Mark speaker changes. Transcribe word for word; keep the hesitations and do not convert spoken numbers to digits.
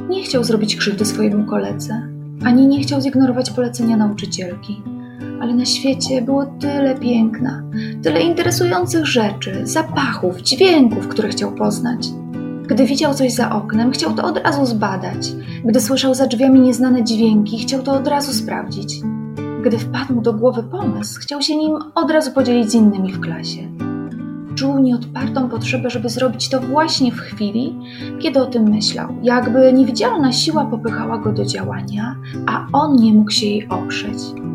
Speaker 1: Nie chciał zrobić krzywdy swojemu koledze, ani nie chciał zignorować polecenia nauczycielki. Ale na świecie było tyle piękna, tyle interesujących rzeczy, zapachów, dźwięków, które chciał poznać. Gdy widział coś za oknem, chciał to od razu zbadać. Gdy słyszał za drzwiami nieznane dźwięki, chciał to od razu sprawdzić. Gdy wpadł mu do głowy pomysł, chciał się nim od razu podzielić z innymi w klasie. Czuł nieodpartą potrzebę, żeby zrobić to właśnie w chwili, kiedy o tym myślał. Jakby niewidzialna siła popychała go do działania, a on nie mógł się jej oprzeć.